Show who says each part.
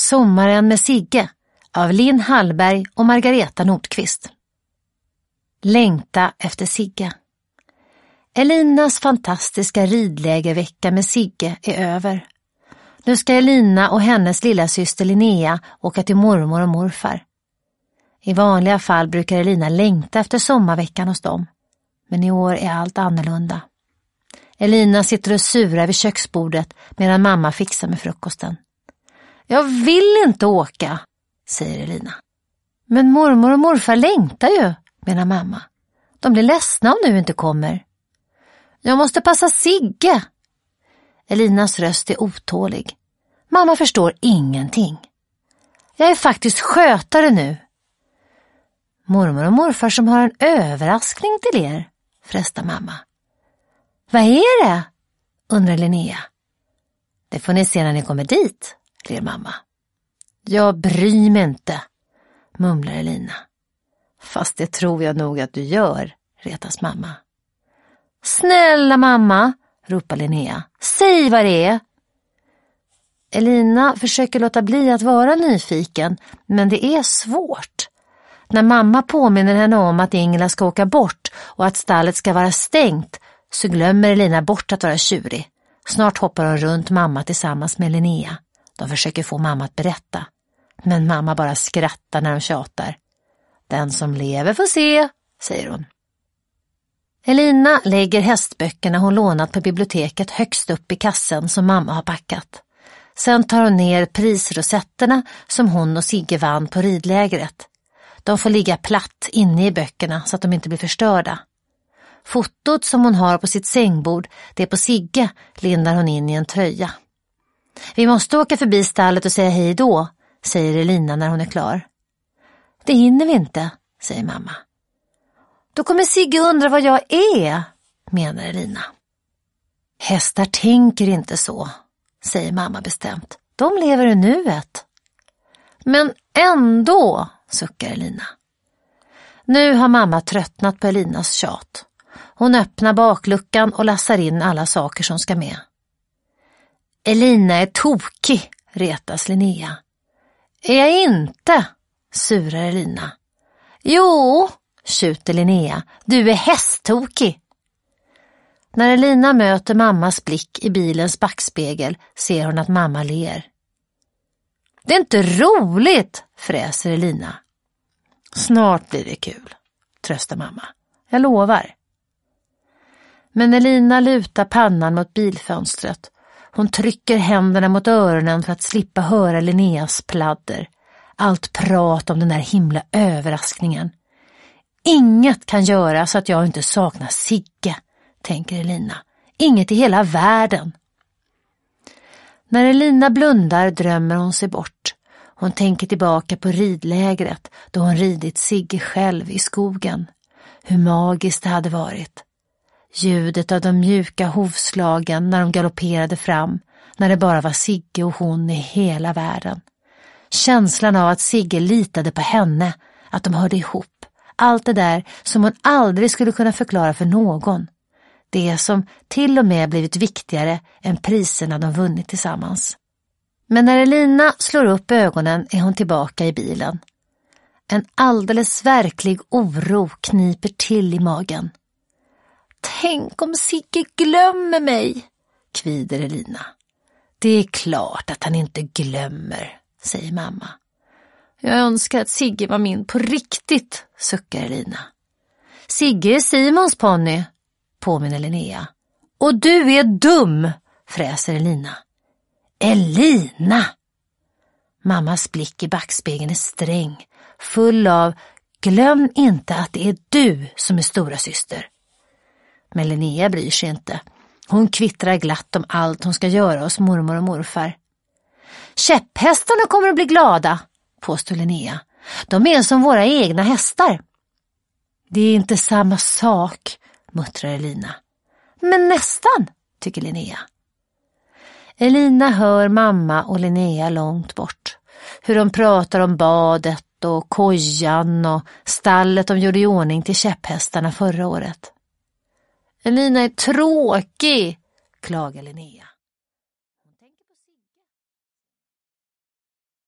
Speaker 1: Sommaren med Sigge av Linn Hallberg och Margareta Nordqvist. Längta efter Sigge. Elinas fantastiska ridlägervecka med Sigge är över. Nu ska Elina och hennes lilla syster Linnea åka till mormor och morfar. I vanliga fall brukar Elina längta efter sommarveckan hos dem. Men i år är allt annorlunda. Elina sitter och surar vid köksbordet medan mamma fixar med frukosten. Jag vill inte åka, säger Elina. Men mormor och morfar längtar ju, menar mamma. De blir ledsna om du inte kommer. Jag måste passa Sigge. Elinas röst är otålig. Mamma förstår ingenting. Jag är faktiskt skötare nu. Mormor och morfar som har en överraskning till er, frestar mamma. Vad är det? Undrar Linnea. Det får ni se när ni kommer dit, ler mamma. Jag bryr mig inte, mumlar Elina. Fast det tror jag nog att du gör, retas mamma. Snälla mamma, ropar Linnea. Säg vad det är. Elina försöker låta bli att vara nyfiken, men det är svårt. När mamma påminner henne om att Ingela ska åka bort och att stallet ska vara stängt, så glömmer Elina bort att vara tjurig. Snart hoppar hon runt mamma tillsammans med Linnea. De försöker få mamma att berätta. Men mamma bara skrattar när de tjatar. Den som lever får se, säger hon. Elina lägger hästböckerna hon lånat på biblioteket högst upp i kassen som mamma har packat. Sen tar hon ner prisrosetterna som hon och Sigge vann på ridlägret. De får ligga platt inne i böckerna så att de inte blir förstörda. Fotot som hon har på sitt sängbord, det är på Sigge, lindar hon in i en tröja. Vi måste åka förbi stallet och säga hej då, säger Elina när hon är klar. Det hinner vi inte, säger mamma. Då kommer Sigge undra vad jag är, menar Elina. Hästar tänker inte så, säger mamma bestämt. De lever i nuet. Men ändå, suckar Elina. Nu har mamma tröttnat på Elinas tjat. Hon öppnar bakluckan och lassar in alla saker som ska med. Elina är tokig, retas Linnea. Är jag inte, surar Elina. Jo, tjuter Linnea, du är hästtokig. När Elina möter mammas blick i bilens backspegel ser hon att mamma ler. Det är inte roligt, fräser Elina. Snart blir det kul, tröstar mamma. Jag lovar. Men Elina lutar pannan mot bilfönstret. Hon trycker händerna mot öronen för att slippa höra Linneas pladder. Allt prat om den där himla överraskningen. Inget kan göra så att jag inte saknar Sigge, tänker Elina. Inget i hela världen. När Elina blundar drömmer hon sig bort. Hon tänker tillbaka på ridlägret då hon ridit Sigge själv i skogen. Hur magiskt det hade varit. Ljudet av de mjuka hovslagen när de galopperade fram, när det bara var Sigge och hon i hela världen. Känslan av att Sigge litade på henne, att de hörde ihop. Allt det där som hon aldrig skulle kunna förklara för någon. Det som till och med blivit viktigare än priserna de vunnit tillsammans. Men när Elina slår upp ögonen är hon tillbaka i bilen. En alldeles verklig oro kniper till i magen. Tänk om Sigge glömmer mig, kvider Elina. Det är klart att han inte glömmer, säger mamma. Jag önskar att Sigge var min på riktigt, suckar Elina. Sigge är Simons ponny, påminner Linnea. Och du är dum, fräser Elina. Elina! Mammas blick i backspegeln är sträng, full av glöm inte att det är du som är stora syster. Men Linnea bryr sig inte. Hon kvittrar glatt om allt hon ska göra hos mormor och morfar. Käpphästarna kommer att bli glada, påstår Linnea. De är som våra egna hästar. Det är inte samma sak, muttrar Elina. Men nästan, tycker Linnea. Elina hör mamma och Linnea långt bort. Hur de pratar om badet och kojan och stallet de gjorde i ordning till käpphästarna förra året. Elina är tråkig, klagar Linnea.